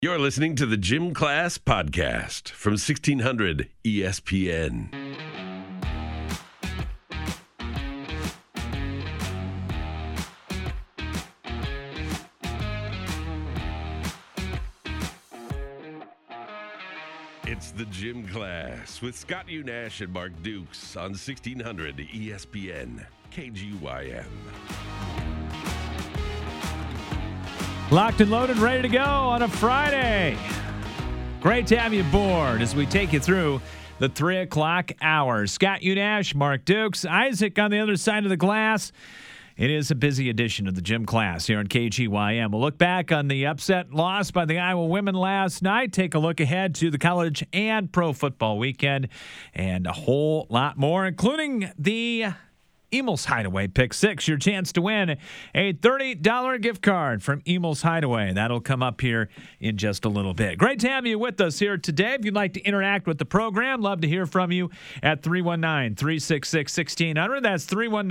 You're listening to the Gym Class Podcast from 1600 ESPN. It's the Gym Class with Scott Unash and Mark Dukes on 1600 ESPN KGYM. Locked and loaded, ready to go on a Friday. Great to have you aboard as we take you through the 3 o'clock hour. Scott Unash, Mark Dukes, Isaac on the other side of the glass. It is a busy edition of the Gym Class here on KGYM. We'll look back on the upset loss by the Iowa women last night, take a look ahead to the college and pro football weekend, and a whole lot more, including the Emil's Hideaway Pick 6, your chance to win a $30 gift card from Emil's Hideaway. That'll come up here in just a little bit. Great to have you with us here today. If you'd like to interact with the program, love to hear from you at 319-366-1600. That's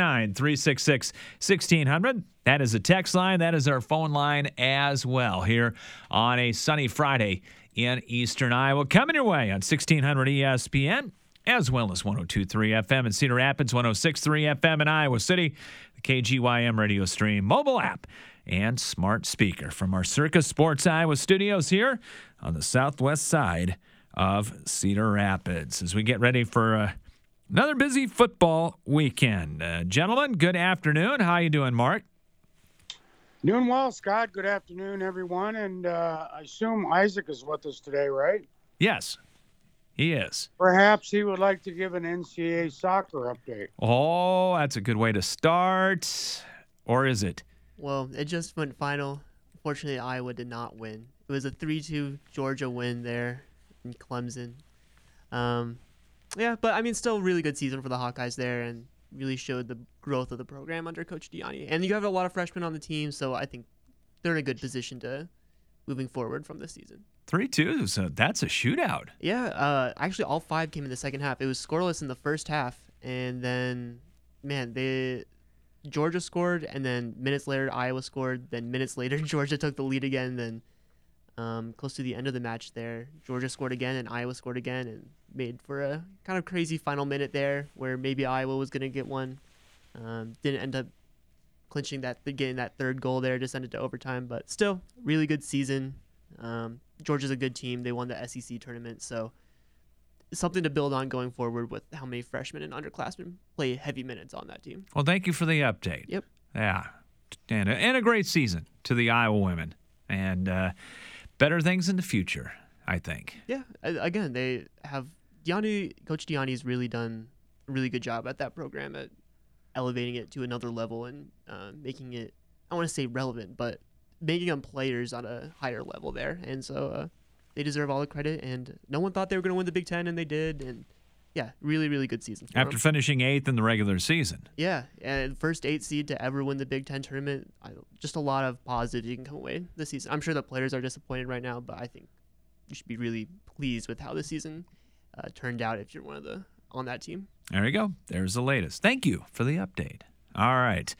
319-366-1600. That is a text line. That is our phone line as well here on a sunny Friday in Eastern Iowa. Coming your way on 1600 ESPN. As well as 102.3 FM in Cedar Rapids, 106.3 FM in Iowa City, the KGYM radio stream, mobile app, and smart speaker from our Circus Sports Iowa studios here on the southwest side of Cedar Rapids. As we get ready for another busy football weekend. Gentlemen, good afternoon. How you doing, Mark? Doing well, Scott. Good afternoon, everyone. And I assume Isaac is with us today, right? Yes. He is. Perhaps he would like to give an NCAA soccer update. Oh, that's a good way to start. Or is it? Well, it just went final. Unfortunately, Iowa did not win. It was a 3-2 Georgia win there in Clemson. Yeah, but I mean, still a really good season for the Hawkeyes there and really showed the growth of the program under Coach Diani. And you have a lot of freshmen on the team, so I think they're in a good position to moving forward from this season. 3-2, so that's a shootout. Yeah, actually all 5 came in the second half. It was scoreless in the first half, and then, Georgia scored, and then minutes later Iowa scored. Then minutes later Georgia took the lead again. Then close to the end of the match there, Georgia scored again, and Iowa scored again, and made for a kind of crazy final minute there where maybe Iowa was going to get one. Didn't end up clinching getting that third goal there, just ended to overtime, but still really good season. Georgia's a good team. They won the SEC tournament, so something to build on going forward with how many freshmen and underclassmen play heavy minutes on that team. Well, thank you for the update. Yep. Yeah, and a great season to the Iowa women, and better things in the future, I think. Yeah, again, they have Coach Diani's really done a really good job at that program at elevating it to another level and making it, I want to say relevant, but making them players on a higher level there. And so they deserve all the credit. And no one thought they were going to win the Big Ten, and they did. And, yeah, really, really good season for After them. finishing 8th in the regular season. Yeah, and first 8 seed to ever win the Big Ten tournament. Just a lot of positives you can come away this season. I'm sure the players are disappointed right now, but I think you should be really pleased with how the season turned out if you're on that team. There you go. There's the latest. Thank you for the update. All right.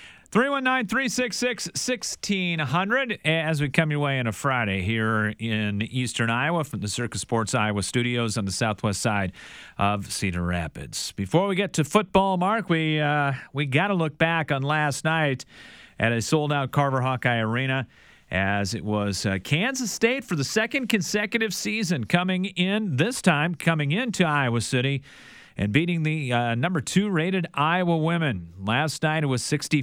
319-366-1600 as we come your way on a Friday here in Eastern Iowa from the Circus Sports Iowa studios on the southwest side of Cedar Rapids. Before we get to football, Mark, we got to look back on last night at a sold-out Carver Hawkeye Arena as it was Kansas State for the second consecutive season coming into Iowa City and beating the number 2 rated Iowa women. Last night it was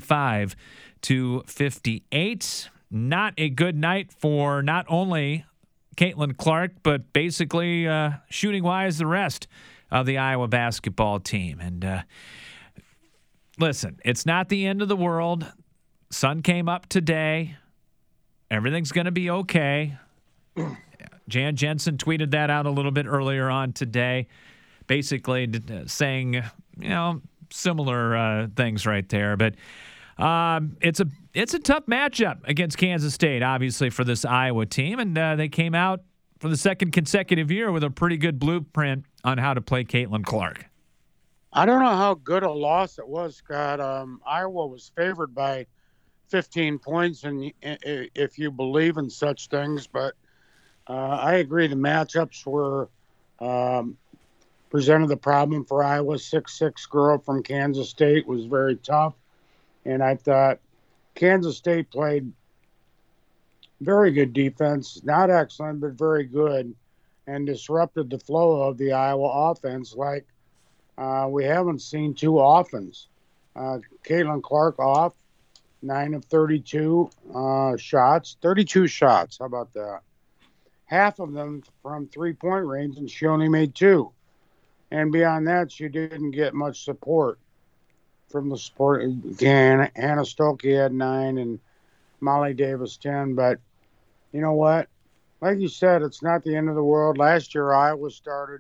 65-58. Not a good night for not only Caitlin Clark, but basically shooting-wise the rest of the Iowa basketball team. And listen, it's not the end of the world. Sun came up today. Everything's going to be okay. Jan Jensen tweeted that out a little bit earlier on today, basically saying, similar things right there. But it's a tough matchup against Kansas State, obviously, for this Iowa team. And they came out for the second consecutive year with a pretty good blueprint on how to play Caitlin Clark. I don't know how good a loss it was, Scott. Iowa was favored by 15 points, and if you believe in such things, but I agree. The matchups were presented the problem for Iowa. 6'6" girl from Kansas State was very tough, and I thought Kansas State played very good defense, not excellent, but very good, and disrupted the flow of the Iowa offense like we haven't seen too often. Caitlin Clark off, 9 of 32 shots, 32 shots. How about that? Half of them from three-point range, and she only made 2. And beyond that, she didn't get much support from the support. Again, Hannah Stolke had 9 and Molly Davis 10. But you know what? Like you said, it's not the end of the world. Last year, Iowa started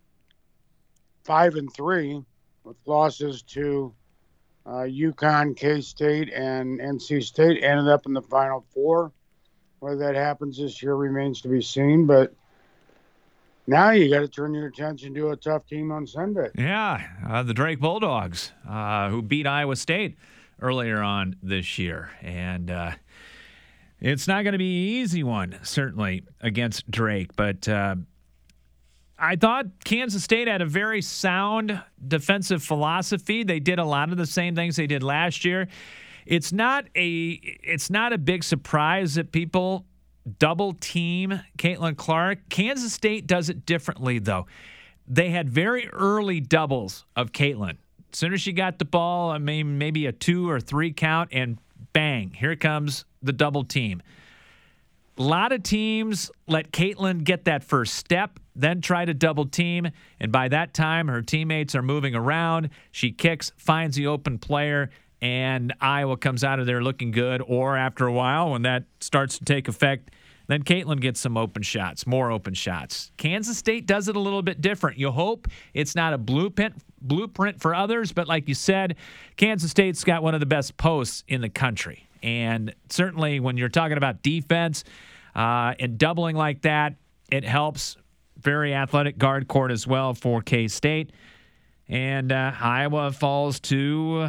5-3 with losses to UConn, K-State, and NC State. Ended up in the Final Four. Whether that happens this year remains to be seen. But now you got to turn your attention to a tough team on Sunday. Yeah, the Drake Bulldogs, who beat Iowa State earlier on this year. And it's not going to be an easy one, certainly, against Drake. But I thought Kansas State had a very sound defensive philosophy. They did a lot of the same things they did last year. It's not a big surprise that people double team Caitlin Clark. Kansas State does it differently, though. They had very early doubles of Caitlin. As soon as she got the ball, I mean, maybe a 2 or 3 count, and bang, here comes the double team. A lot of teams let Caitlin get that first step, then try to double team, and by that time, her teammates are moving around. She kicks, finds the open player, and Iowa comes out of there looking good. Or after a while, when that starts to take effect, then Caitlin gets some open shots, more open shots. Kansas State does it a little bit different. You hope it's not a blueprint for others, but like you said, Kansas State's got one of the best posts in the country. And certainly when you're talking about defense and doubling like that, it helps. Very athletic guard court as well for K-State. And Iowa falls to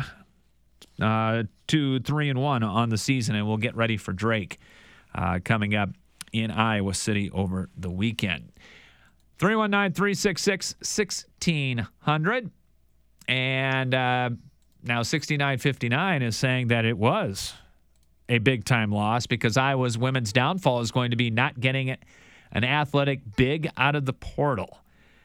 2-3-1 on the season, and we'll get ready for Drake coming up in Iowa City over the weekend. 319-366-1600. And now 6959 is saying that it was a big-time loss because Iowa's women's downfall is going to be not getting an athletic big out of the portal.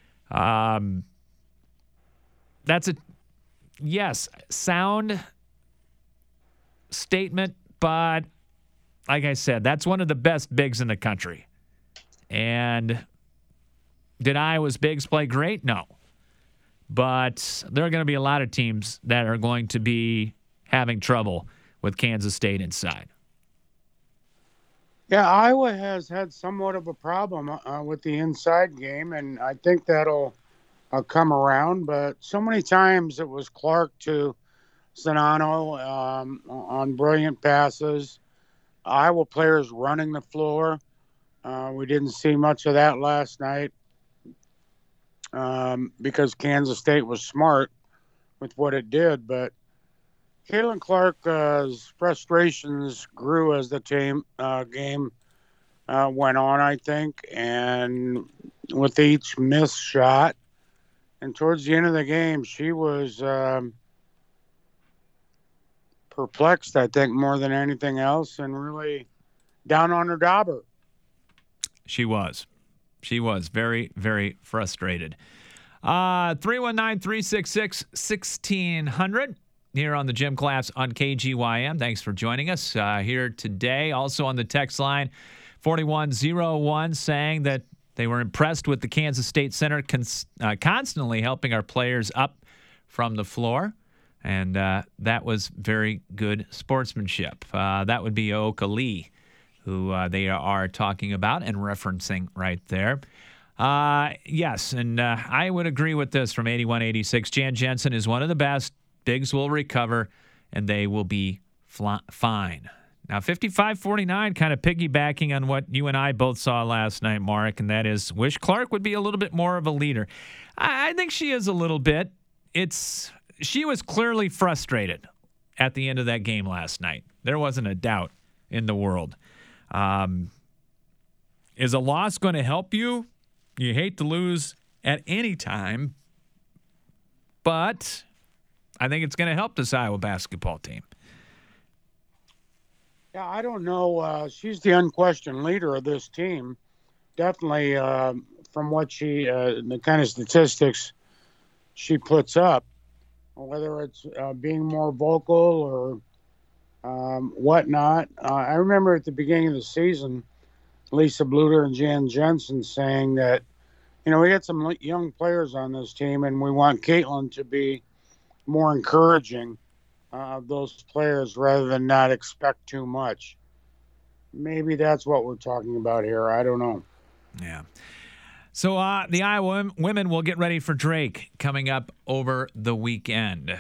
That's a, yes, sound statement, but like I said, that's one of the best bigs in the country. And did Iowa's bigs play great? No. But there are going to be a lot of teams that are going to be having trouble with Kansas State inside. Yeah, Iowa has had somewhat of a problem with the inside game, and I think that'll come around. But so many times it was Clark to Zanano on brilliant passes. Iowa players running the floor. We didn't see much of that last night because Kansas State was smart with what it did. But Caitlin Clark's frustrations grew as the game went on, I think, and with each missed shot. And towards the end of the game, she was perplexed, I think, more than anything else, and really down on her dauber. She was very, very frustrated. 319-366-1600 here on the Gym Class on KGYM. Thanks for joining us here today. Also on the text line, 4101 saying that they were impressed with the Kansas State Center constantly helping our players up from the floor. And that was very good sportsmanship. That would be Oka Lee, who they are talking about and referencing right there. Yes, and I would agree with this from 8186. Jan Jensen is one of the best. Bigs will recover, and they will be fine. Now, 55-49, kind of piggybacking on what you and I both saw last night, Mark, and that is wish Clark would be a little bit more of a leader. I think she is a little bit. She was clearly frustrated at the end of that game last night. There wasn't a doubt in the world. Is a loss going to help you? You hate to lose at any time, but I think it's going to help this Iowa basketball team. Yeah, I don't know. She's the unquestioned leader of this team. Definitely, from what the kind of statistics she puts up, whether it's being more vocal or whatnot. I remember at the beginning of the season, Lisa Bluter and Jan Jensen saying that, we got some young players on this team, and we want Caitlin to be more encouraging of those players rather than not expect too much. Maybe that's what we're talking about here. I don't know. Yeah. So the Iowa women will get ready for Drake coming up over the weekend.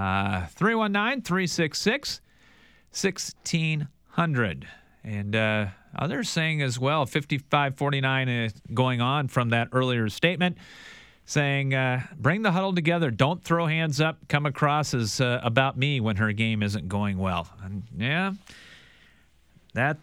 319-366-1600. And others saying as well, 55-49 going on from that earlier statement, saying, bring the huddle together. Don't throw hands up, come across as about me when her game isn't going well. And, yeah, that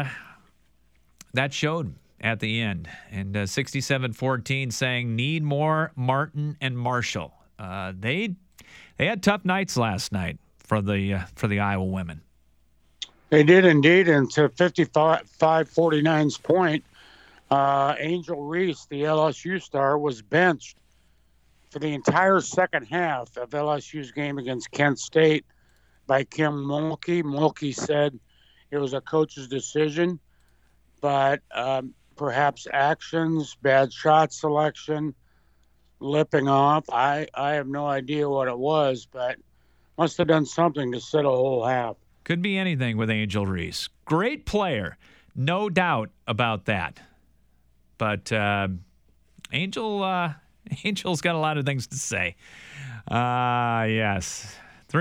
showed at the end. And 67-14 saying, need more Martin and Marshall. They had tough nights last night for the Iowa women. They did indeed, and to 55-49's point, Angel Reese, the LSU star, was benched for the entire second half of LSU's game against Kent State by Kim Mulkey. Mulkey said it was a coach's decision, but perhaps actions, bad shot selection, lipping off. I have no idea what it was, but must have done something to sit a whole half. Could be anything with Angel Reese. Great player, no doubt about that. But Angel's got a lot of things to say. Yes.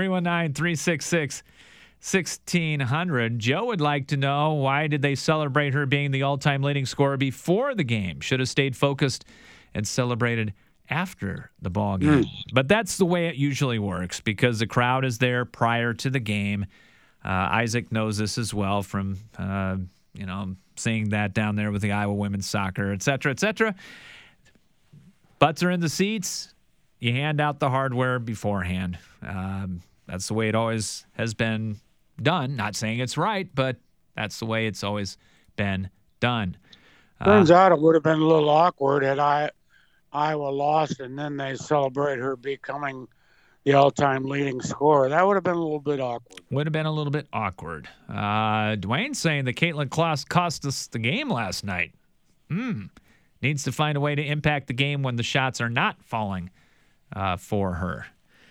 319-366-1600. Joe would like to know, why did they celebrate her being the all-time leading scorer before the game? Should have stayed focused and celebrated after the ball game. But that's the way it usually works because the crowd is there prior to the game. Isaac knows this as well from, seeing that down there with the Iowa women's soccer, et cetera, et cetera. Butts are in the seats. You hand out the hardware beforehand. That's the way it always has been done. Not saying it's right, but that's the way it's always been done. Turns out it would have been a little awkward had Iowa lost and then they celebrate her becoming the all-time leading scorer. That would have been a little bit awkward. Would have been a little bit awkward. Dwayne's saying that Caitlin Kloss cost us the game last night. Needs to find a way to impact the game when the shots are not falling for her.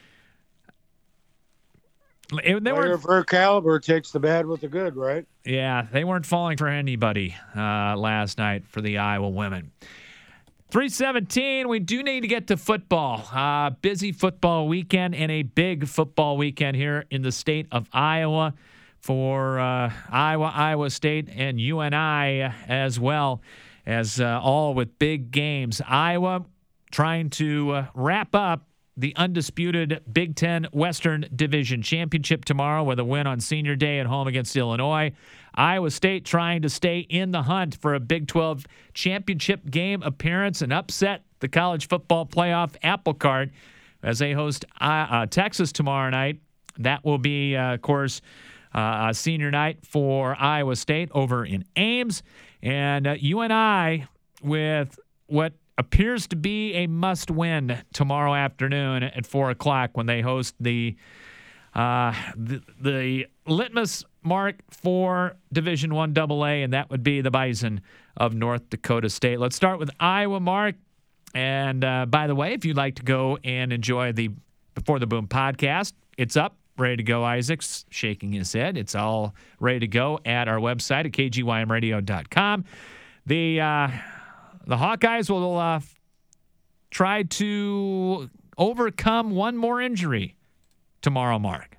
Player of her caliber takes the bad with the good, right? Yeah, they weren't falling for anybody last night for the Iowa women. 3:17, we do need to get to football. Busy football weekend and a big football weekend here in the state of Iowa for Iowa State and UNI as well, as all with big games. Iowa trying to wrap up the undisputed Big Ten Western Division Championship tomorrow with a win on Senior Day at home against Illinois. Iowa State trying to stay in the hunt for a Big 12 championship game appearance and upset the college football playoff apple cart as they host Texas tomorrow night. That will be, of course, a senior night for Iowa State over in Ames. And UNI with what appears to be a must-win tomorrow afternoon at 4 o'clock when they host the litmus mark for Division I AA, and that would be the Bison of North Dakota State. Let's start with Iowa, Mark. And by the way, if you'd like to go and enjoy the Before the Boom podcast, it's up, ready to go. Isaac's shaking his head. It's all ready to go at our website at kgymradio.com. The Hawkeyes will try to overcome one more injury tomorrow, Mark.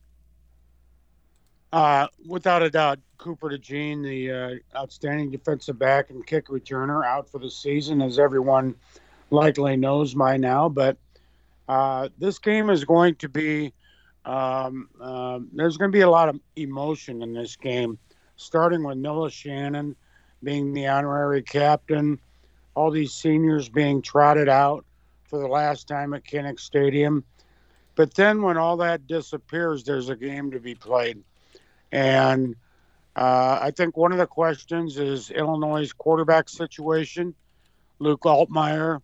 Without a doubt, Cooper DeJean, the outstanding defensive back and kick returner, out for the season, as everyone likely knows by now. But this game is going to be there's going to be a lot of emotion in this game, starting with Noah Shannon being the honorary captain, all these seniors being trotted out for the last time at Kinnick Stadium. But then when all that disappears, there's a game to be played. And I think one of the questions is Illinois' quarterback situation. Luke Altmaier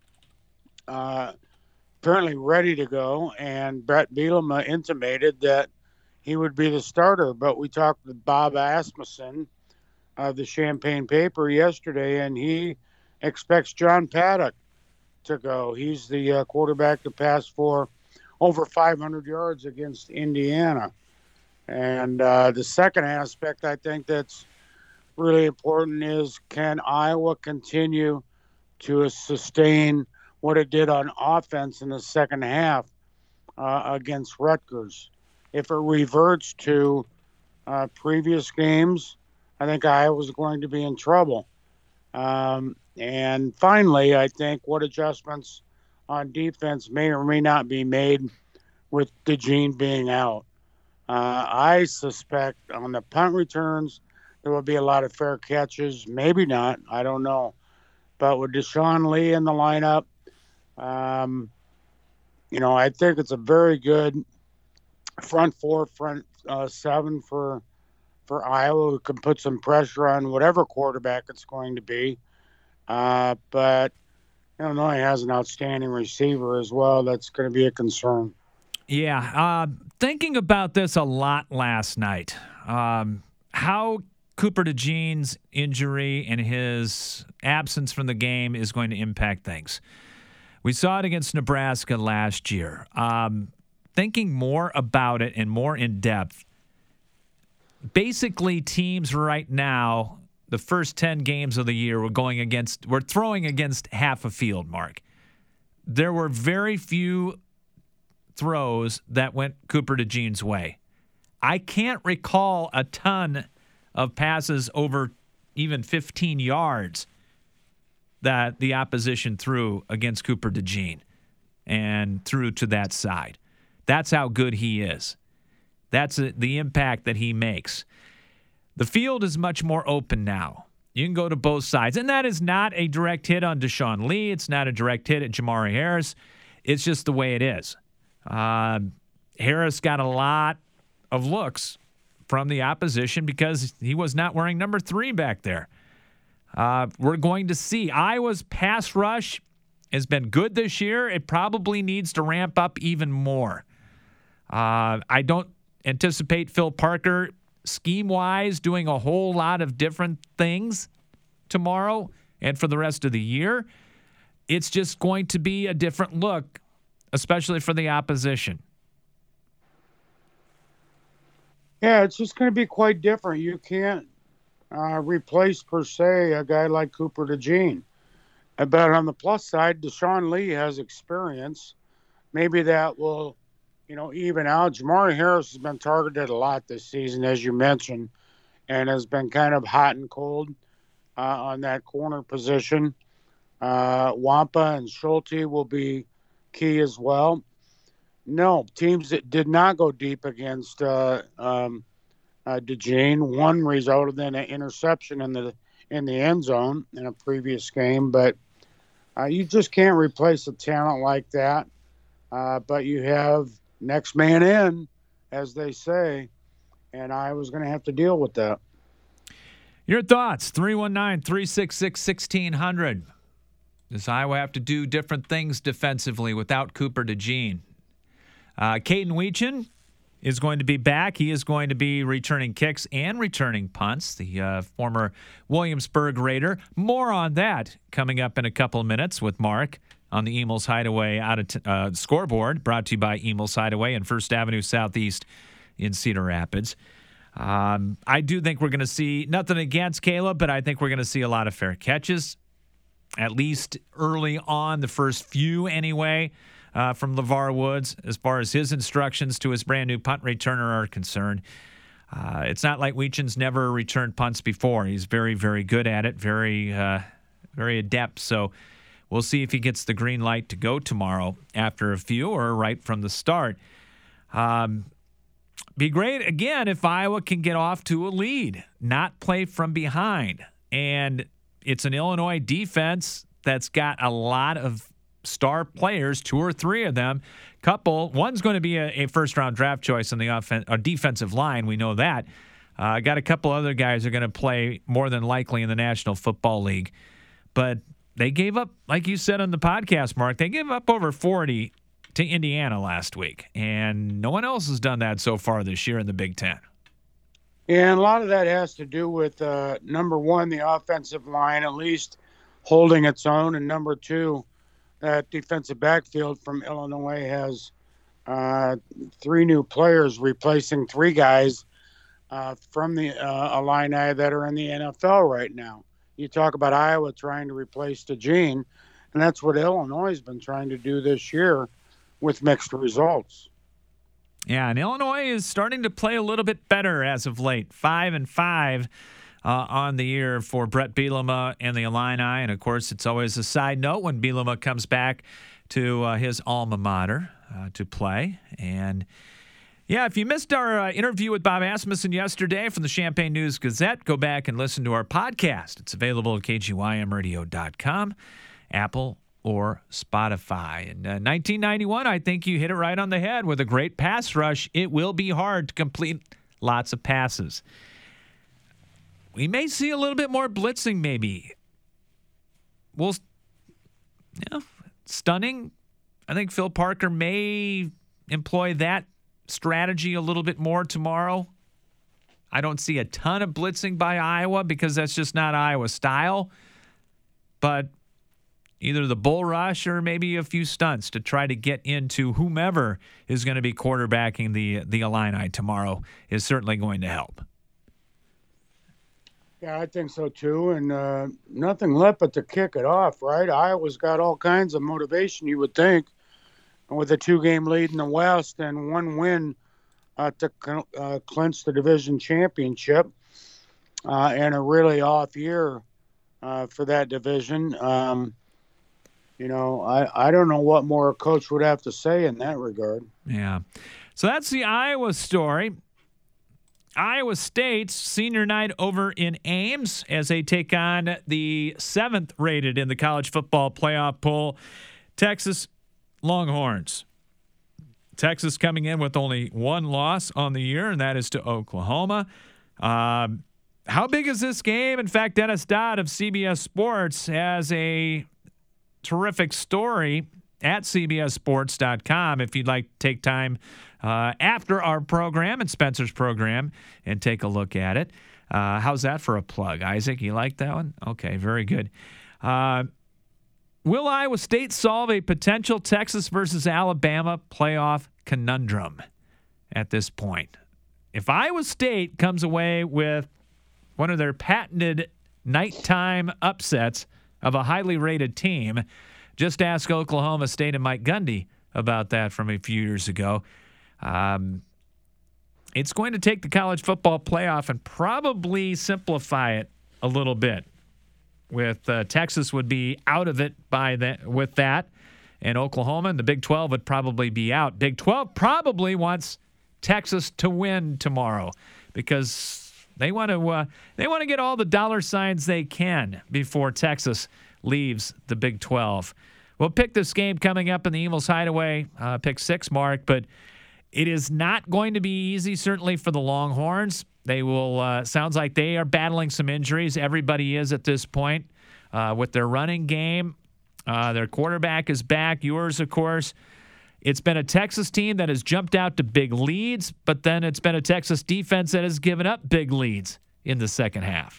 apparently ready to go, and Brett Bielema intimated that he would be the starter. But we talked with Bob Asmussen of the Champaign Paper yesterday, and he expects John Paddock to go. He's the quarterback that passed for over 500 yards against Indiana. And the second aspect I think that's really important is, can Iowa continue to sustain what it did on offense in the second half against Rutgers? If it reverts to previous games, I think Iowa's going to be in trouble. And finally, I think what adjustments on defense may or may not be made with DeJean being out. I suspect on the punt returns, there will be a lot of fair catches. Maybe not. I don't know. But with Deshaun Lee in the lineup, I think it's a very good front four, front seven for Iowa, who can put some pressure on whatever quarterback it's going to be. But Illinois has an outstanding receiver as well. That's going to be a concern. Yeah, thinking about this a lot last night. How Cooper DeJean's injury and his absence from the game is going to impact things. We saw it against Nebraska last year. Thinking more about it and more in depth, basically teams right now, the first 10 games of the year, we're throwing against half a field, Mark. There were very few throws that went Cooper DeJean's way. I can't recall a ton of passes over even 15 yards that the opposition threw against Cooper DeJean and threw to that side. That's how good he is. That's the impact that he makes. The field is much more open now. You can go to both sides. And that is not a direct hit on Deshaun Lee. It's not a direct hit at Jamari Harris. It's just the way it is. Harris got a lot of looks from the opposition because he was not wearing number 3 back there. We're going to see. Iowa's pass rush has been good this year. It probably needs to ramp up even more. I don't anticipate Phil Parker, scheme-wise, doing a whole lot of different things tomorrow and for the rest of the year. It's just going to be a different look, especially for the opposition. Yeah, it's just going to be quite different. You can't replace, per se, a guy like Cooper DeJean. But on the plus side, Deshaun Lee has experience. Maybe that will, even out. Jamari Harris has been targeted a lot this season, as you mentioned, and has been kind of hot and cold on that corner position. Wampa and Schulte will be key as well. No, teams that did not go deep against DeJean. One resulted in an interception in the end zone in a previous game, but you just can't replace a talent like that. But you have next man in, as they say, and I was going to have to deal with that. Your thoughts, 319-366-1600. Does Iowa have to do different things defensively without Cooper DeJean? Caden Weechin is going to be back. He is going to be returning kicks and returning punts, the former Williamsburg Raider. More on that coming up in a couple of minutes with Mark on the Emil's Hideaway scoreboard, brought to you by Emil's Hideaway and First Avenue Southeast in Cedar Rapids. I do think we're going to see, nothing against Caleb, but I think we're going to see a lot of fair catches, at least early on, the first few anyway, from LeVar Woods, as far as his instructions to his brand new punt returner are concerned. It's not like Weechin's never returned punts before. He's very, very good at it, very adept. So we'll see if he gets the green light to go tomorrow after a few or right from the start. Be great, again, if Iowa can get off to a lead, not play from behind. and it's an Illinois defense that's got a lot of star players, 2 or 3 of them. One's going to be a first-round draft choice on the defensive line. We know that. Got a couple other guys who are going to play more than likely in the National Football League. But they gave up, like you said on the podcast, Mark, they gave up over 40 to Indiana last week. And no one else has done that so far this year in the Big Ten. And a lot of that has to do with, number one, the offensive line at least holding its own, and number two, that defensive backfield from Illinois has 3 new players replacing 3 guys from the Illini that are in the NFL right now. You talk about Iowa trying to replace DeJean, and that's what Illinois has been trying to do this year with mixed results. Yeah, and Illinois is starting to play a little bit better as of late. 5-5 on the year for Brett Bielema and the Illini. And, of course, it's always a side note when Bielema comes back to his alma mater to play. And, yeah, if you missed our interview with Bob Asmussen yesterday from the Champaign News-Gazette, go back and listen to our podcast. It's available at kgymradio.com, Apple, or Spotify. In 1991, I think you hit it right on the head. With a great pass rush, it will be hard to complete lots of passes. We may see a little bit more blitzing, maybe. Stunning. I think Phil Parker may employ that strategy a little bit more tomorrow. I don't see a ton of blitzing by Iowa because that's just not Iowa style. But either the bull rush or maybe a few stunts to try to get into whomever is going to be quarterbacking the Illini tomorrow is certainly going to help. Yeah, I think so too. And nothing left but to kick it off, right? Iowa's got all kinds of motivation, you would think, with a 2-game lead in the West and 1 win to clinch the division championship and a really off year for that division. I don't know what more a coach would have to say in that regard. Yeah. So that's the Iowa story. Iowa State's senior night over in Ames as they take on the 7th rated in the college football playoff poll, Texas Longhorns. Texas coming in with only 1 loss on the year, and that is to Oklahoma. How big is this game? In fact, Dennis Dodd of CBS Sports has a terrific story at cbssports.com if you'd like to take time after our program and Spencer's program and take a look at it. How's that for a plug, Isaac? You like that one? Okay, very good. Will Iowa State solve a potential Texas versus Alabama playoff conundrum at this point? If Iowa State comes away with one of their patented nighttime upsets of a highly rated team, just ask Oklahoma State and Mike Gundy about that from a few years ago. It's going to take the college football playoff and probably simplify it a little bit. With Texas would be out of it with that, and Oklahoma and the Big 12 would probably be out. Big 12 probably wants Texas to win tomorrow because they want to get all the dollar signs they can before Texas leaves the Big 12. We'll pick this game coming up in the Eagles Hideaway, pick 6, Mark, but it is not going to be easy, certainly for the Longhorns. They will, sounds like they are battling some injuries. Everybody is at this point with their running game. Their quarterback is back. Yours, of course. It's been a Texas team that has jumped out to big leads, but then it's been a Texas defense that has given up big leads in the second half.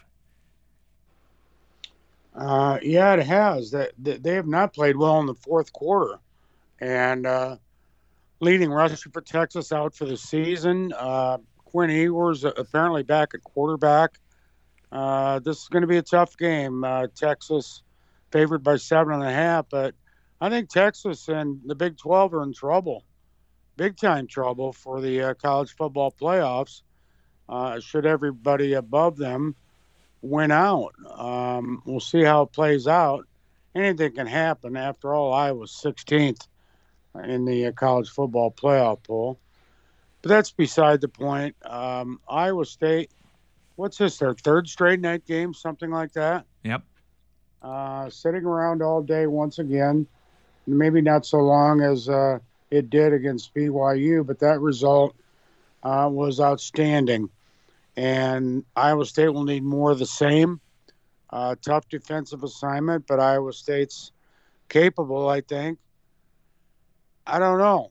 Yeah, it has. They have not played well in the fourth quarter. And leading rusher for Texas out for the season. Quinn Ewers apparently back at quarterback. This is going to be a tough game. Texas favored by 7.5, but I think Texas and the Big 12 are in trouble, big-time trouble for the college football playoffs. Should everybody above them win out. We'll see how it plays out. Anything can happen. After all, Iowa's 16th in the college football playoff poll. But that's beside the point. Iowa State what's this, their third straight night game, something like that. Yep. Sitting around all day once again, maybe not so long as it did against BYU, but that result was outstanding. And Iowa State will need more of the same. Tough defensive assignment, but Iowa State's capable, I think. I don't know.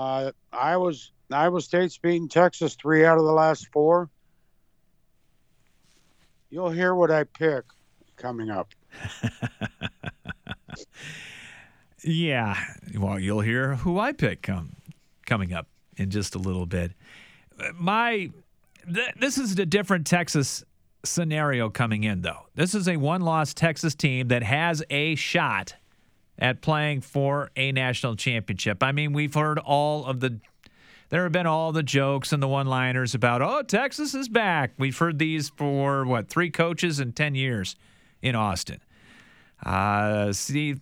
Iowa State's beaten Texas 3 out of the last 4. You'll hear what I pick coming up. Yeah. Well, you'll hear who I pick coming up in just a little bit. This is a different Texas scenario coming in, though. This is a one-loss Texas team that has a shot at playing for a national championship. I mean, we've heard there have been all the jokes and the one-liners about, oh, Texas is back. We've heard these for, 3 coaches in 10 years in Austin. Steve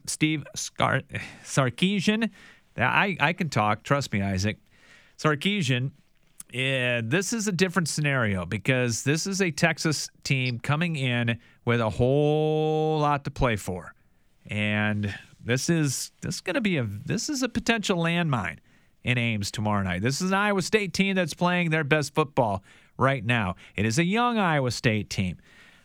Sarkisian, I can talk. Trust me, Isaac. Sarkisian, this is a different scenario because this is a Texas team coming in with a whole lot to play for. And this is a potential landmine in Ames tomorrow night. This is an Iowa State team that's playing their best football right now. It is a young Iowa State team.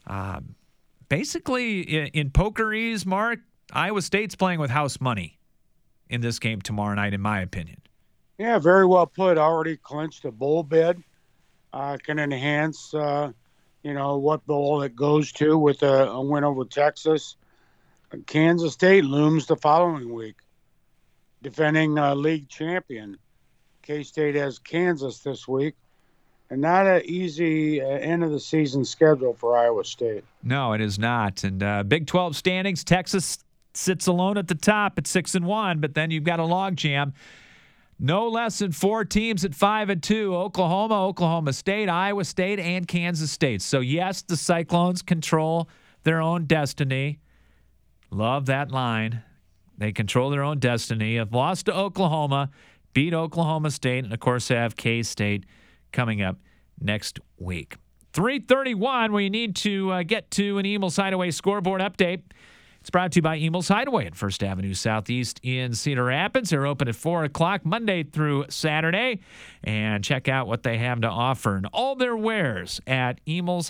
Basically, in pokerese, Mark, Iowa State's playing with house money in this game tomorrow night, in my opinion. Yeah, very well put. Already clinched a bowl bid. Can enhance, what bowl it goes to with a win over Texas. Kansas State looms the following week. Defending league champion. K-State has Kansas this week. And not an easy end of the season schedule for Iowa State. No, it is not. And Big 12 standings, Texas sits alone at the top at 6-1, but then you've got a logjam. No less than 4 teams at 5-2: Oklahoma, Oklahoma State, Iowa State, and Kansas State. So yes, the Cyclones control their own destiny. Love that line. They control their own destiny. Have lost to Oklahoma, beat Oklahoma State, and of course have K-State coming up next week. 3:31, we need to get to an Emil's Hideaway scoreboard update. It's brought to you by Emil's Hideaway at First Avenue Southeast in Cedar Rapids. They're open at 4 o'clock Monday through Saturday. And check out what they have to offer and all their wares at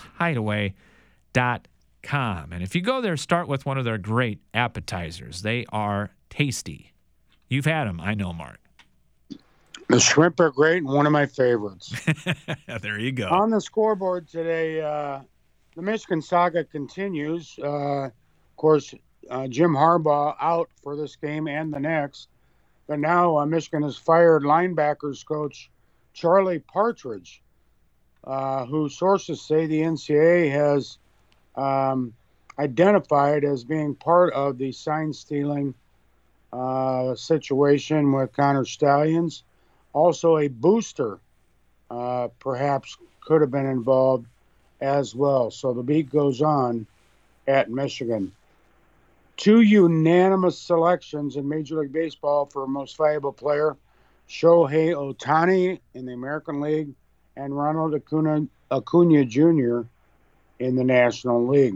emilshideaway.com. And if you go there, start with one of their great appetizers. They are tasty. You've had them, I know, Mark. The shrimp are great and one of my favorites. There you go. On the scoreboard today, the Michigan saga continues. Of course, Jim Harbaugh out for this game and the next. But now Michigan has fired linebackers coach Charlie Partridge, who sources say the NCAA has identified as being part of the sign-stealing situation with Connor Stallions. Also, a booster perhaps could have been involved as well. So the beat goes on at Michigan. 2 unanimous selections in Major League Baseball for most valuable player: Shohei Ohtani in the American League and Ronald Acuna Jr. in the National League.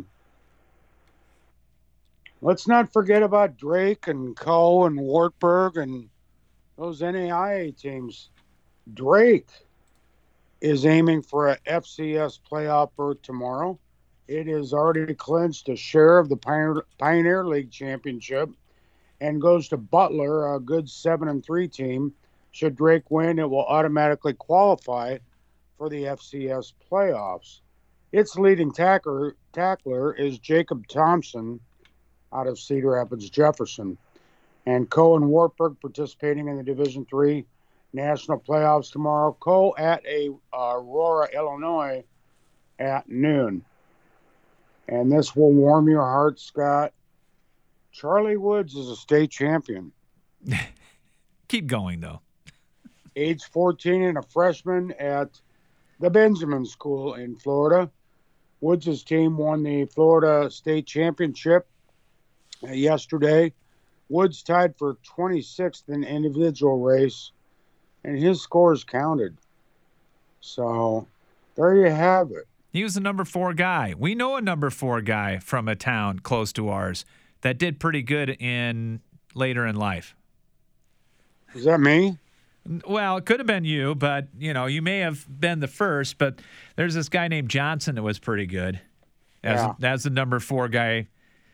Let's not forget about Drake and Coe and Wartburg and those NAIA teams. Drake is aiming for a FCS playoff berth tomorrow. It is already clinched a share of the Pioneer League championship and goes to Butler, a good 7-3 team. Should Drake win, it will automatically qualify for the FCS playoffs. Its leading tackler is Jacob Thompson out of Cedar Rapids Jefferson. And Coe and Wartburg participating in the Division III national playoffs tomorrow. Coe at Aurora, Illinois at noon. And this will warm your heart, Scott. Charlie Woods is a state champion. Keep going, though. Age 14 and a freshman at the Benjamin School in Florida. Woods' team won the Florida State Championship yesterday. Woods tied for 26th in individual race, and his scores counted. So there you have it. He was the number 4 guy. We know a number 4 guy from a town close to ours that did pretty good later in life. Is that me? Well, it could have been you, but, you may have been the first. But there's this guy named Johnson that was pretty good. That's the number 4 guy,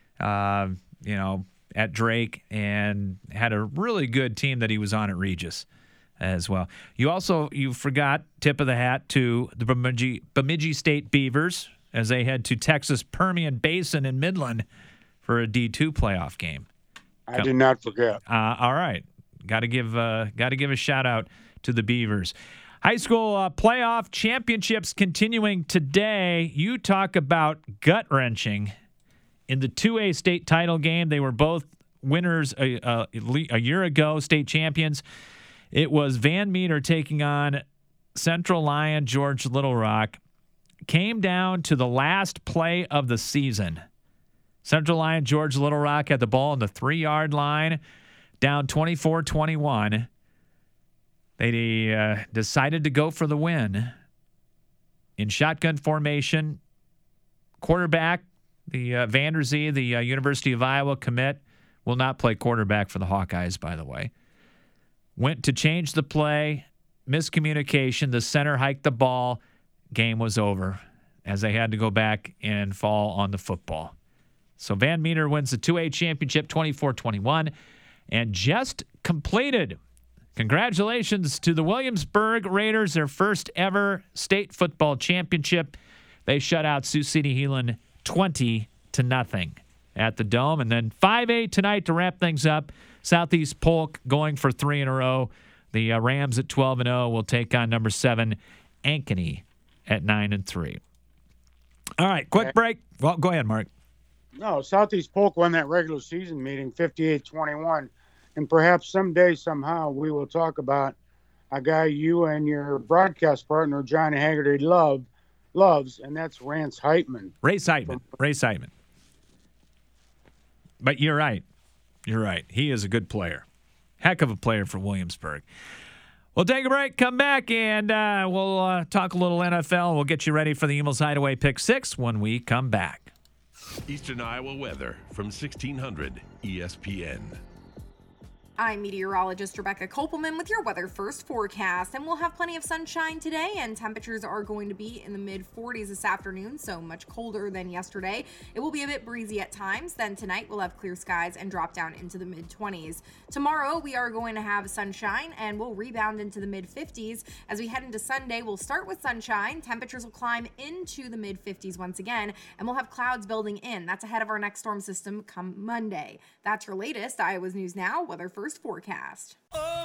at Drake, and had a really good team that he was on at Regis as well. You forgot, tip of the hat to the Bemidji State Beavers as they head to Texas Permian Basin in Midland for a D2 playoff game. I did not forget. All right. Got to give a shout out to the Beavers. High school playoff championships continuing today. You talk about gut-wrenching. In the 2A state title game, they were both winners a year ago, state champions. It was Van Meter taking on Central Lyon George Little Rock. Came down to the last play of the season. Central Lyon George Little Rock had the ball on the 3-yard line, down 24-21. They decided to go for the win. In shotgun formation, quarterback, the Vanderzee, the University of Iowa commit, will not play quarterback for the Hawkeyes, by the way. Went to change the play, miscommunication, the center hiked the ball, game was over as they had to go back and fall on the football. So Van Meter wins the 2A championship 24-21 and just completed. Congratulations to the Williamsburg Raiders, their first ever state football championship. They shut out Sioux City Heelan 20-0 at the Dome. And then 5A tonight to wrap things up. Southeast Polk going for 3 in a row. The Rams at 12-0 will take on number 7 Ankeny at 9-3. All right, quick break. Well, go ahead, Mark. No, Southeast Polk won that regular season meeting 58-21. And perhaps someday, somehow, we will talk about a guy you and your broadcast partner, John Haggerty, loves, and that's Rance Heitman. Ray Heitman. But you're right. He is a good player. Heck of a player for Williamsburg. We'll take a break, come back, and we'll talk a little NFL. We'll get you ready for the Emails Hideaway Pick 6 when we come back. Eastern Iowa weather from 1600 ESPN. I'm meteorologist Rebecca Kopelman with your Weather First forecast, and we'll have plenty of sunshine today, and temperatures are going to be in the mid-40s this afternoon, so much colder than yesterday. It will be a bit breezy at times. Then tonight we'll have clear skies and drop down into the mid-20s. Tomorrow we are going to have sunshine, and we'll rebound into the mid-50s. As we head into Sunday, we'll start with sunshine. Temperatures will climb into the mid-50s once again, and we'll have clouds building in. That's ahead of our next storm system come Monday. That's your latest Iowa's News Now Weather First forecast. Oh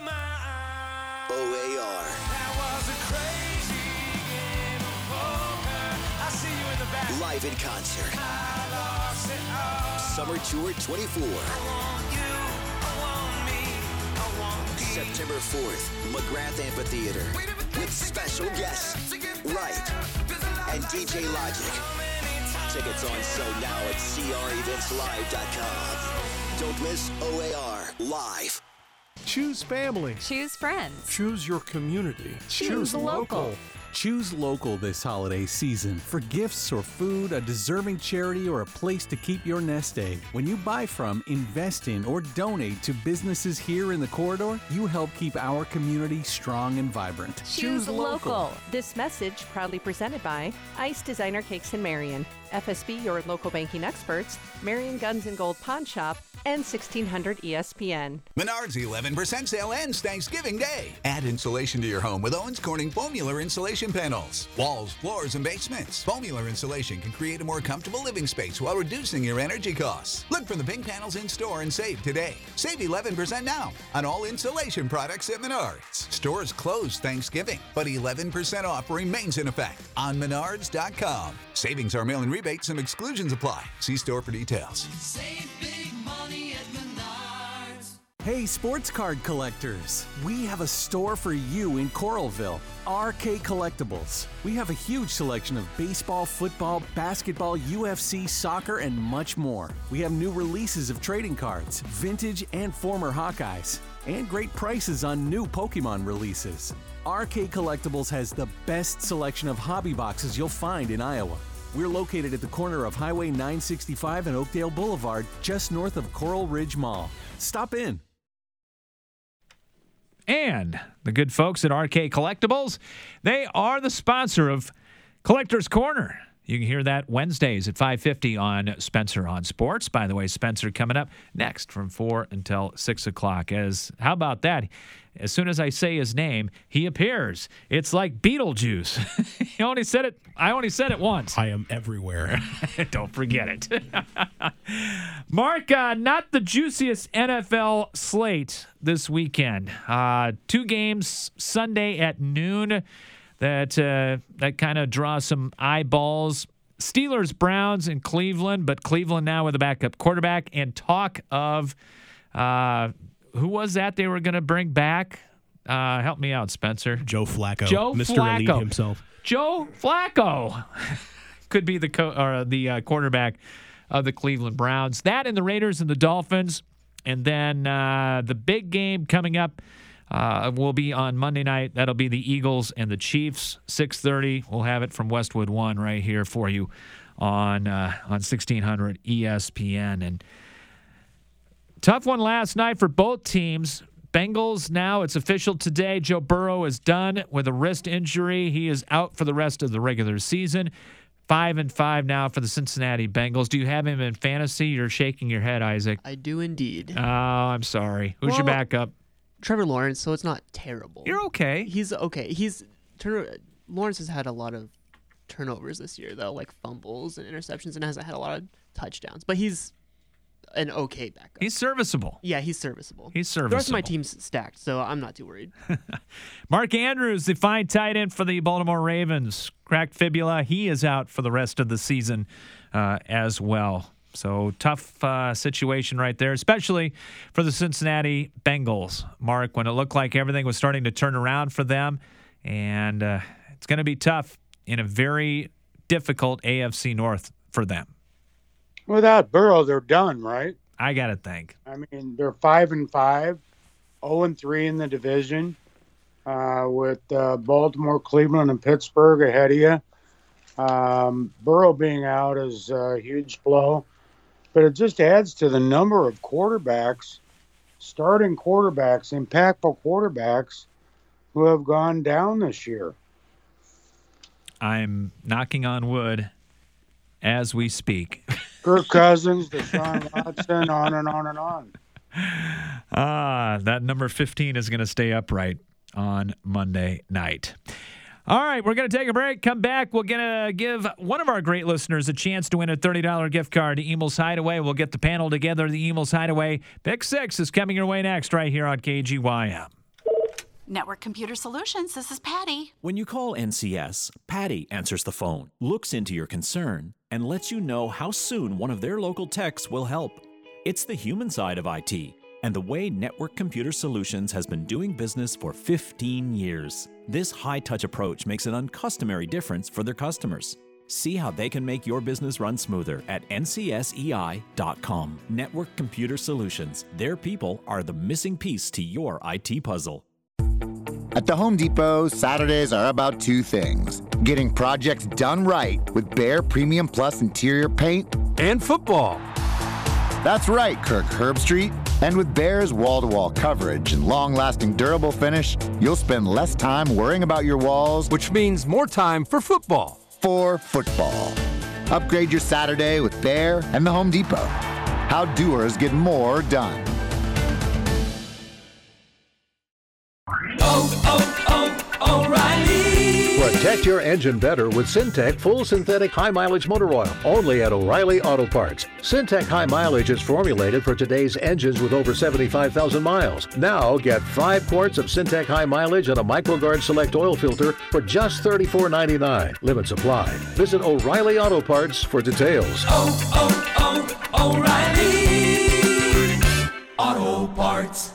my OAR. That was a crazy game of poker. I see you in the back. Live in concert. I lost it all. Summer Tour 24. I want you, I want me, I want me. September 4th, McGrath Amphitheater. With special guests, Right, and DJ Logic. Tickets on sale now at creventslive.com. Don't miss OAR Live. Choose family. Choose friends. Choose your community. Choose local. Choose local this holiday season for gifts or food, a deserving charity, or a place to keep your nest egg. When you buy from, invest in, or donate to businesses here in the corridor, you help keep our community strong and vibrant. Choose local. This message proudly presented by Ice Designer Cakes in Marion, FSB, your local banking experts, Marion Guns and Gold Pawn Shop, and 1600 ESPN. Menards 11% sale ends Thanksgiving Day. Add insulation to your home with Owens Corning Foamular insulation panels. Walls, floors, and basements. Foamular insulation can create a more comfortable living space while reducing your energy costs. Look for the pink panels in store and save today. Save 11% now on all insulation products at Menards. Stores closed Thanksgiving, but 11% off remains in effect on Menards.com. Savings are mail-in rebates and exclusions apply. See store for details. Save big money at Menards. Hey, sports card collectors. We have a store for you in Coralville. RK Collectibles. We have a huge selection of baseball, football, basketball, UFC, soccer, and much more. We have new releases of trading cards, vintage and former Hawkeyes, and great prices on new Pokemon releases. RK Collectibles has the best selection of hobby boxes you'll find in Iowa. We're located at the corner of Highway 965 and Oakdale Boulevard, just north of Coral Ridge Mall. Stop in. And the good folks at RK Collectibles, they are the sponsor of Collector's Corner. You can hear that Wednesdays at 5:50 on Spencer on Sports. By the way, Spencer coming up next from 4 until 6 o'clock. How about that? As soon as I say his name, he appears. It's like Beetlejuice. I only said it once. I am everywhere. Don't forget it. Mark, not the juiciest NFL slate this weekend. 2 games Sunday at noon. That kind of draws some eyeballs. Steelers, Browns in Cleveland, but Cleveland now with a backup quarterback. And talk of who was that they were going to bring back? Help me out, Spencer. Joe Flacco. Joe Mr. Flacco. Elite himself. Joe Flacco could be the quarterback of the Cleveland Browns. That and the Raiders and the Dolphins. And then the big game coming up will be on Monday night. That'll be the Eagles and the Chiefs, 6:30. We'll have it from Westwood One right here for you on 1600 ESPN. And tough one last night for both teams. Bengals now, it's official today. Joe Burrow is done with a wrist injury. He is out for the rest of the regular season. 5-5 now for the Cincinnati Bengals. Do you have him in fantasy? You're shaking your head, Isaac. I do indeed. Oh, I'm sorry. Who's your backup? Trevor Lawrence, so it's not terrible. You're okay. He's okay. Lawrence has had a lot of turnovers this year, though, like fumbles and interceptions, and hasn't had a lot of touchdowns. But he's an okay backup. He's serviceable. Yeah, he's serviceable. He's serviceable. The rest of my team's stacked, so I'm not too worried. Mark Andrews, the fine tight end for the Baltimore Ravens, cracked fibula. He is out for the rest of the season as well. So tough situation right there, especially for the Cincinnati Bengals, Mark, when it looked like everything was starting to turn around for them. And it's going to be tough in a very difficult AFC North for them. Without Burrow, they're done, right? I got to think. I mean, they're 5-5, 0-3 in the division, with Baltimore, Cleveland, and Pittsburgh ahead of you. Burrow being out is a huge blow. But it just adds to the number of quarterbacks, starting quarterbacks, impactful quarterbacks, who have gone down this year. I'm knocking on wood as we speak. Kirk Cousins, Deshaun Watson, on and on and on. That number 15 is going to stay upright on Monday night. All right, we're going to take a break. Come back. We're going to give one of our great listeners a chance to win a $30 gift card to Emil's Hideaway. We'll get the panel together. The Emil's Hideaway Pick 6 is coming your way next right here on KGYM. Network Computer Solutions, this is Patty. When you call NCS, Patty answers the phone, looks into your concern, and lets you know how soon one of their local techs will help. It's the human side of IT and the way Network Computer Solutions has been doing business for 15 years. This high-touch approach makes an uncustomary difference for their customers. See how they can make your business run smoother at ncsei.com. Network Computer Solutions. Their people are the missing piece to your IT puzzle. At the Home Depot, Saturdays are about 2 things: getting projects done right with Behr Premium Plus interior paint and football. That's right, Kirk Herbstreit. And with Behr's wall-to-wall coverage and long-lasting durable finish, you'll spend less time worrying about your walls, which means more time for football. For football. Upgrade your Saturday with Behr and the Home Depot. How doers get more done. O'Reilly. Protect your engine better with Syntec Full Synthetic High Mileage Motor Oil, only at O'Reilly Auto Parts. Syntec High Mileage is formulated for today's engines with over 75,000 miles. Now get 5 quarts of Syntec High Mileage and a MicroGuard Select oil filter for just $34.99. Limit supply. Visit O'Reilly Auto Parts for details. O'Reilly Auto Parts.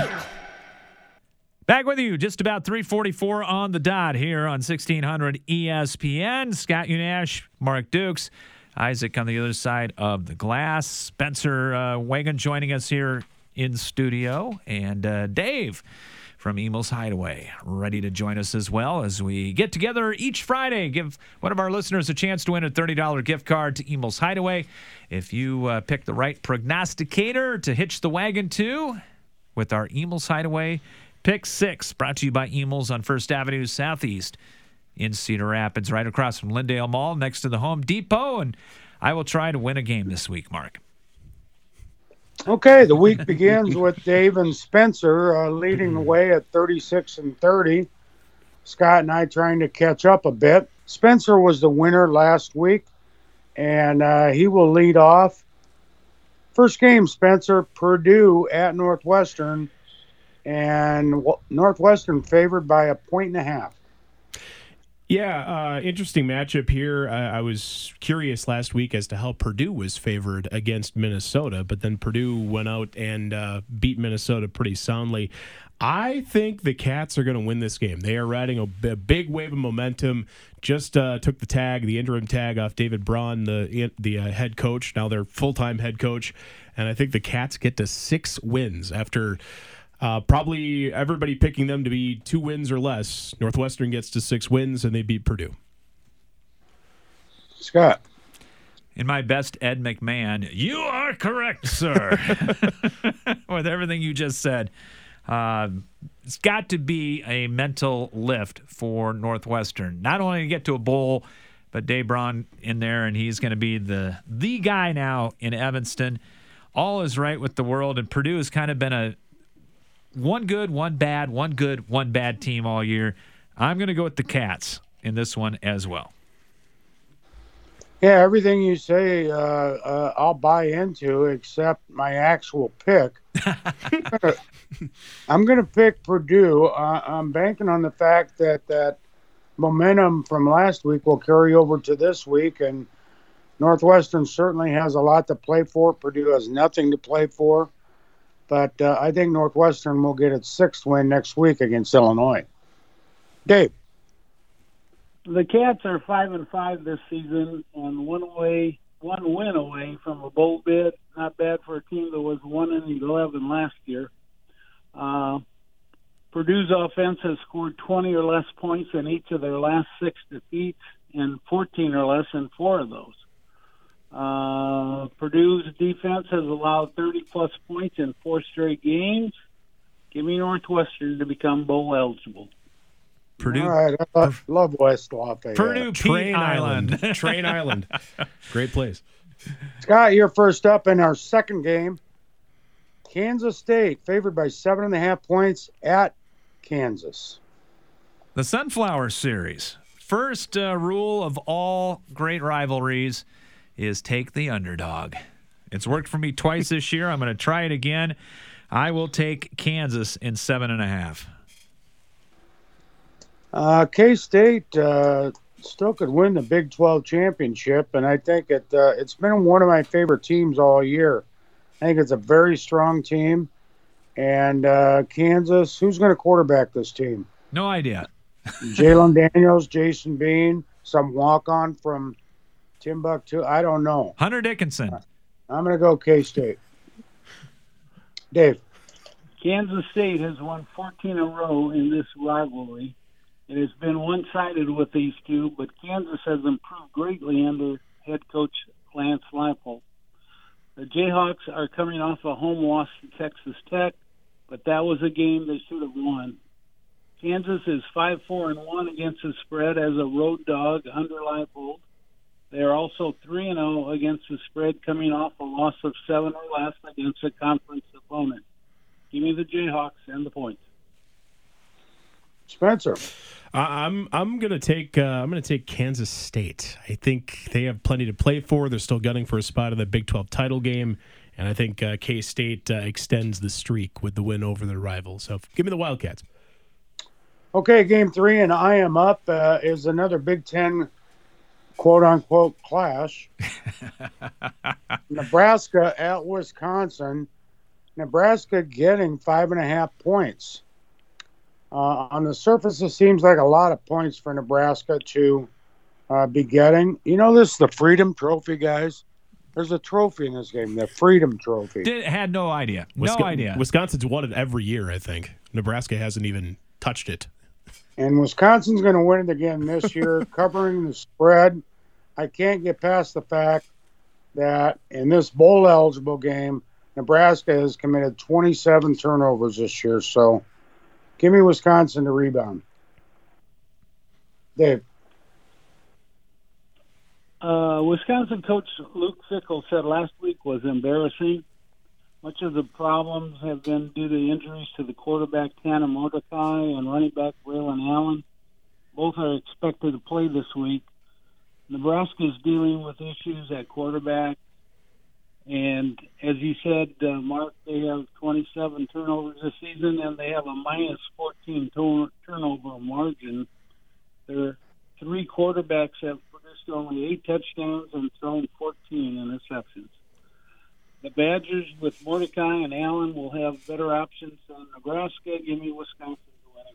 Back with you, just about 3:44 on the dot here on 1600 ESPN. Scott Unash, Mark Dukes, Isaac on the other side of the glass. Spencer Wagon joining us here in studio. And Dave from Emil's Hideaway, ready to join us as well as we get together each Friday. Give one of our listeners a chance to win a $30 gift card to Emil's Hideaway. If you pick the right prognosticator to hitch the wagon to with our Emil's Hideaway Pick 6, brought to you by Emil's on First Avenue Southeast in Cedar Rapids, right across from Lyndale Mall, next to the Home Depot. And I will try to win a game this week, Mark. Okay, the week begins with Dave and Spencer leading the way at 36-30. Scott and I trying to catch up a bit. Spencer was the winner last week, and he will lead off. First game, Spencer, Purdue at Northwestern, and Northwestern favored by 1.5. Yeah, interesting matchup here. I was curious last week as to how Purdue was favored against Minnesota, but then Purdue went out and beat Minnesota pretty soundly. I think the Cats are going to win this game. They are riding a big wave of momentum. Just took the interim tag off David Braun, the head coach. Now they're full-time head coach, and I think the Cats get to 6 wins after probably everybody picking them to be 2 wins or less. Northwestern gets to 6 wins, and they beat Purdue. Scott. In my best Ed McMahon, you are correct, sir. With everything you just said. It's got to be a mental lift for Northwestern. Not only to get to a bowl, but Dave Braun in there, and he's going to be the guy now in Evanston. All is right with the world, and Purdue has kind of been a one good, one bad, one good, one bad team all year. I'm going to go with the Cats in this one as well. Yeah, everything you say, I'll buy into, except my actual pick. I'm going to pick Purdue. I'm banking on the fact that momentum from last week will carry over to this week, and Northwestern certainly has a lot to play for. Purdue has nothing to play for, but I think Northwestern will get its 6th win next week against Illinois. Dave. The Cats are 5-5 this season, and one win away from a bowl bid. Not bad for a team that was 1-11 last year. Purdue's offense has scored 20 or less points in each of their last 6 defeats, and 14 or less in 4 of those. Purdue's defense has allowed 30-plus points in 4 straight games. Give me Northwestern to become bowl eligible. Purdue. All right, I love West Lafayette. Purdue Train Island. Train Island. Great place. Scott, you're first up in our second game. Kansas State favored by 7.5 points at Kansas. The Sunflower Series. First rule of all great rivalries is take the underdog. It's worked for me twice this year. I'm going to try it again. I will take Kansas in 7.5. K-State still could win the Big 12 championship, and I think it's been one of my favorite teams all year. I think it's a very strong team. And Kansas, who's going to quarterback this team? No idea. Jalen Daniels, Jason Bean, some walk-on from Timbuktu. I don't know. Hunter Dickinson. I'm going to go K-State. Dave. Kansas State has won 14 in a row in this rivalry. It has been one-sided with these two, but Kansas has improved greatly under head coach Lance Leipold. The Jayhawks are coming off a home loss to Texas Tech, but that was a game they should have won. Kansas is 5-4-1 against the spread as a road dog under Leipold. They are also 3-0 against the spread, coming off a loss of 7 or less against a conference opponent. Give me the Jayhawks and the points. Spencer. I'm gonna take Kansas State. I think they have plenty to play for. They're still gunning for a spot in the Big 12 title game, and I think K-State extends the streak with the win over their rival. So give me the Wildcats. Okay, game 3, and I am up is another Big 10 quote-unquote clash. Nebraska at Wisconsin. Nebraska getting 5.5 points. On the surface, it seems like a lot of points for Nebraska to be getting. You know, this is the Freedom Trophy, guys. There's a trophy in this game, the Freedom Trophy. Had no idea. No idea. Wisconsin's won it every year, I think. Nebraska hasn't even touched it. And Wisconsin's going to win it again this year, covering the spread. I can't get past the fact that in this bowl-eligible game, Nebraska has committed 27 turnovers this year. So give me Wisconsin to rebound. Dave. Wisconsin coach Luke Fickell said last week was embarrassing. Much of the problems have been due to injuries to the quarterback Tanner Mordecai and running back Braylon Allen. Both are expected to play this week. Nebraska is dealing with issues at quarterback. And as you said, Mark, they have 27 turnovers this season, and they have a minus 14 turnover margin. Their three quarterbacks have produced only 8 touchdowns and thrown 14 interceptions. The Badgers with Mordecai and Allen will have better options than Nebraska. Give me Wisconsin to win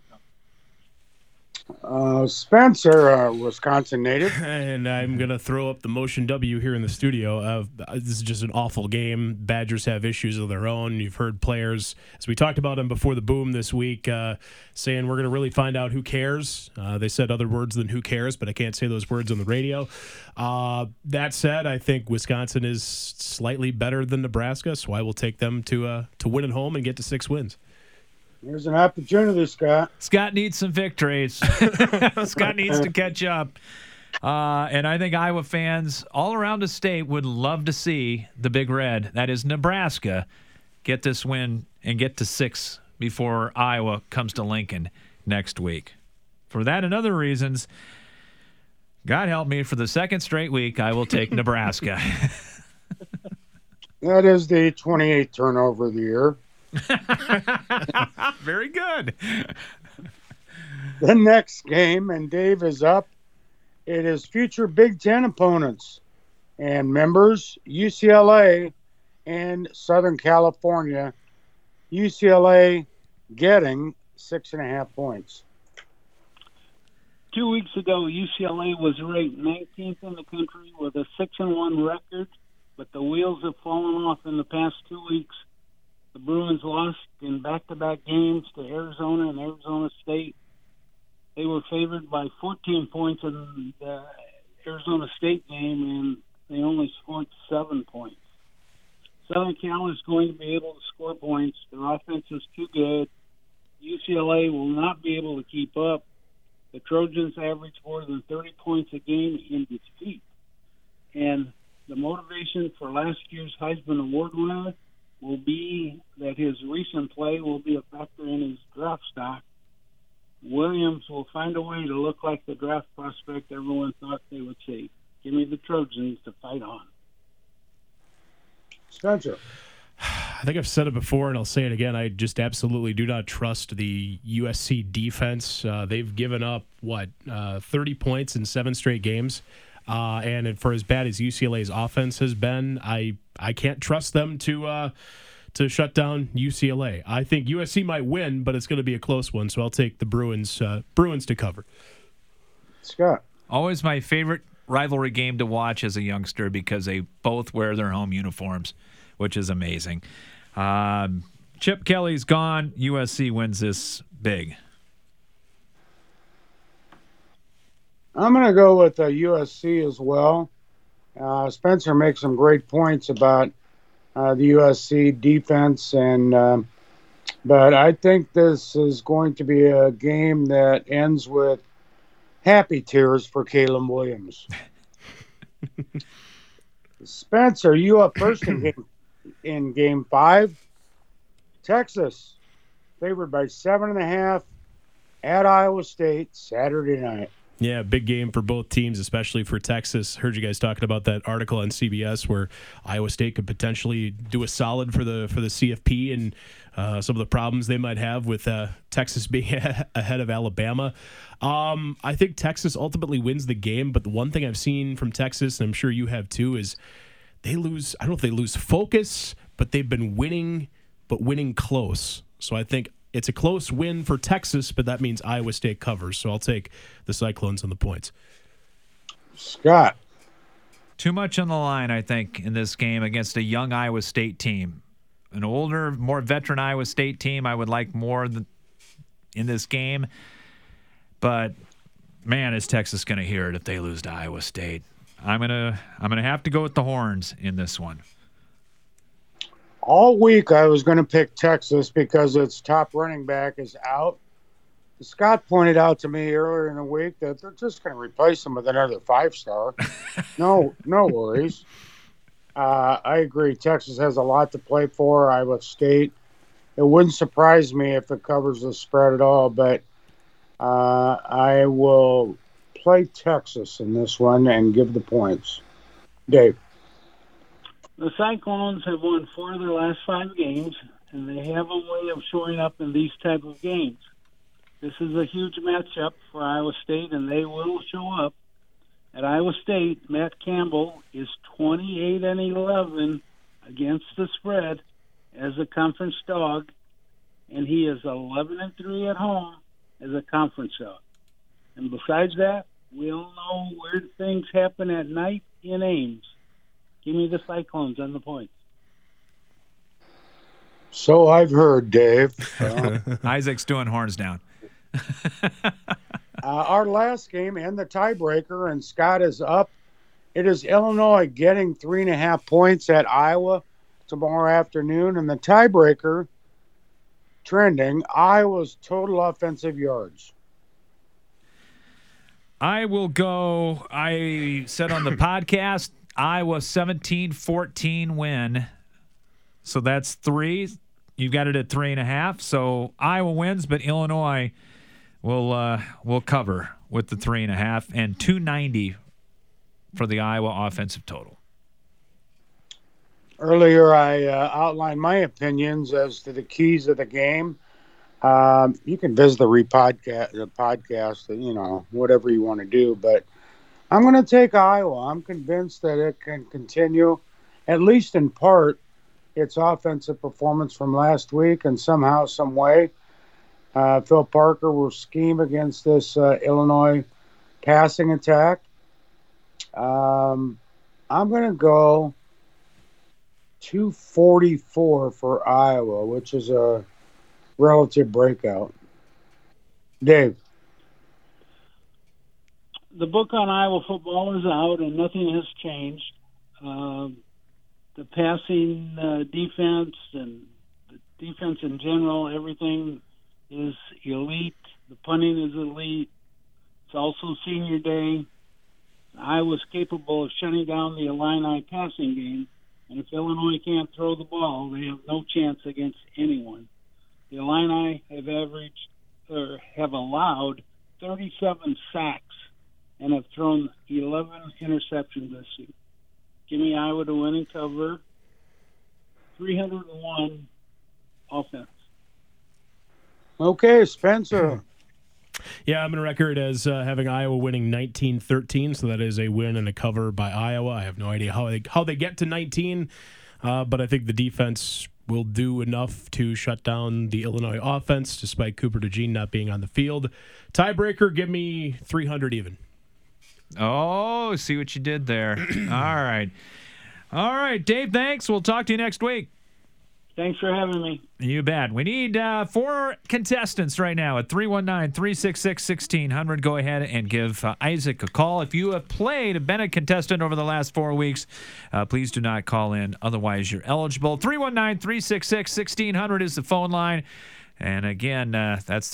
it. Spencer, Wisconsin native. And I'm going to throw up the motion W here in the studio. This is just an awful game. Badgers have issues of their own. You've heard players, as we talked about them before the boom this week, saying we're going to really find out who cares. They said other words than who cares, but I can't say those words on the radio. That said, I think Wisconsin is slightly better than Nebraska, so I will take them to win at home and get to 6 wins. Here's an opportunity, Scott. Scott needs some victories. Scott needs to catch up. And I think Iowa fans all around the state would love to see the Big Red, that is Nebraska, get this win and get to 6 before Iowa comes to Lincoln next week. For that and other reasons, God help me, for the second straight week, I will take Nebraska. That is the 28th turnover of the year. Very good. The next game, and Dave is up. It is future Big Ten opponents and members, UCLA and Southern California. UCLA getting 6.5 points. 2 weeks ago, UCLA was ranked 19th in the country with a 6-1 record, but the wheels have fallen off in the past 2 weeks. The Bruins lost in back-to-back games to Arizona and Arizona State. They were favored by 14 points in the Arizona State game, and they only scored 7 points. Southern Cal is going to be able to score points. Their offense is too good. UCLA will not be able to keep up. The Trojans average more than 30 points a game in defeat. And the motivation for last year's Heisman Award winner will be that his recent play will be a factor in his draft stock. Williams will find a way to look like the draft prospect everyone thought they would see. Give me the Trojans to fight on. Spencer. I think I've said it before, and I'll say it again. I just absolutely do not trust the USC defense. They've given up, 30 points in 7 straight games. And for as bad as UCLA's offense has been, I can't trust them to shut down UCLA. I think USC might win, but it's going to be a close one, so I'll take the Bruins to cover. Scott. Always my favorite rivalry game to watch as a youngster because they both wear their home uniforms, which is amazing. Chip Kelly's gone. USC wins this big. I'm going to go with USC as well. Spencer makes some great points about the USC defense, but I think this is going to be a game that ends with happy tears for Caleb Williams. Spencer, you up first in game 5. Texas favored by 7.5 at Iowa State Saturday night. Yeah, big game for both teams, especially for Texas. Heard you guys talking about that article on CBS where Iowa State could potentially do a solid for the CFP and some of the problems they might have with Texas being ahead of Alabama. I think Texas ultimately wins the game, but the one thing I've seen from Texas, and I'm sure you have too, is they lose. I don't know if they lose focus, but they've been winning, but winning close. So I think it's a close win for Texas, but that means Iowa State covers. So I'll take the Cyclones on the points. Scott. Too much on the line, I think, in this game against a young Iowa State team. An older, more veteran Iowa State team I would like more in this game. But, man, is Texas going to hear it if they lose to Iowa State. I'm gonna have to go with the Horns in this one. All week I was going to pick Texas because its top running back is out. Scott pointed out to me earlier in the week that they're just going to replace him with another 5-star. No worries. I agree. Texas has a lot to play for. Iowa State. It wouldn't surprise me if it covers the spread at all, but I will play Texas in this one and give the points. Dave. The Cyclones have won 4 of their last 5 games, and they have a way of showing up in these type of games. This is a huge matchup for Iowa State, and they will show up. At Iowa State, Matt Campbell is 28-11 against the spread as a conference dog, and he is 11-3 at home as a conference dog. And besides that, we all know weird things happen at night in Ames. Give me the Cyclones on the points. So I've heard, Dave. Isaac's doing horns down. Our last game and the tiebreaker, and Scott is up. It is Illinois getting 3.5 points at Iowa tomorrow afternoon, and the tiebreaker trending Iowa's total offensive yards. I will go. I said on the podcast, Iowa 17-14 win. So that's 3. You've got it at 3.5. So Iowa wins, but Illinois will cover with the 3.5 and 290 for the Iowa offensive total. Earlier, I outlined my opinions as to the keys of the game. You can visit the podcast, whatever you want to do. But I'm going to take Iowa. I'm convinced that it can continue, at least in part, its offensive performance from last week, and somehow, some way, Phil Parker will scheme against this Illinois passing attack. I'm going to go 244 for Iowa, which is a relative breakout. Dave. The book on Iowa football is out, and nothing has changed. The passing defense and the defense in general, everything is elite. The punting is elite. It's also senior day. Iowa's capable of shutting down the Illini passing game, and if Illinois can't throw the ball, they have no chance against anyone. The Illini have allowed 37 sacks and have thrown 11 interceptions this year. Give me Iowa to win and cover. 301 offense. Okay, Spencer. Yeah, I'm going to record as having Iowa winning 19-13, so that is a win and a cover by Iowa. I have no idea how they get to 19, but I think the defense will do enough to shut down the Illinois offense, despite Cooper DeJean not being on the field. Tiebreaker, give me 300 even. Oh, see what you did there. All right, Dave, thanks. We'll talk to you next week. Thanks for having me. You bet. We need 4 contestants right now at 319-366-1600. Go ahead and give Isaac a call. If you have played, been a contestant over the last 4 weeks, please do not call in. Otherwise, you're eligible. 319-366-1600 is the phone line. And again, that's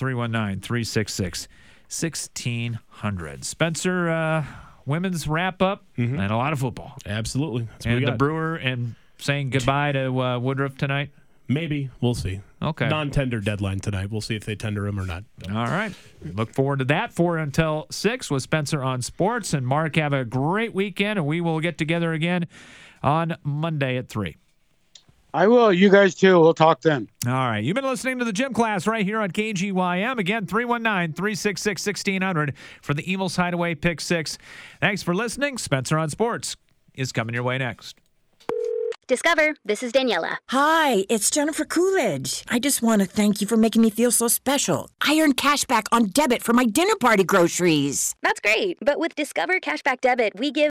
319-366-1600. Spencer, women's wrap-up and a lot of football. Absolutely. And the Brewer and saying goodbye to Woodruff tonight? Maybe. We'll see. Okay. Non-tender deadline tonight. We'll see if they tender him or not. All right. Look forward to that. 4 until 6 with Spencer on sports. And Mark, have a great weekend, and we will get together again on Monday at 3. I will. You guys too. We'll talk then. All right. You've been listening to the Gym Class right here on KGYM. Again, 319-366-1600 for the Eagles Hideaway Pick 6. Thanks for listening. Spencer on Sports is coming your way next. Discover, this is Daniela. Hi, it's Jennifer Coolidge. I just want to thank you for making me feel so special. I earned cash back on debit for my dinner party groceries. That's great, but with Discover Cashback Debit, we give